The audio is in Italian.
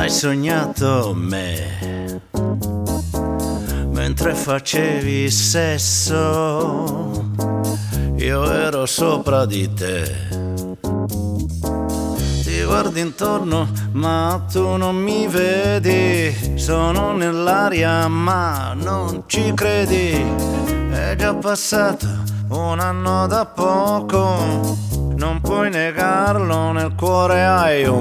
Hai sognato me mentre facevi sesso, io ero sopra di te. Ti guardi intorno ma tu non mi vedi, sono nell'aria ma non ci credi. È già passato un anno da poco, non puoi negarlo, nel cuore hai un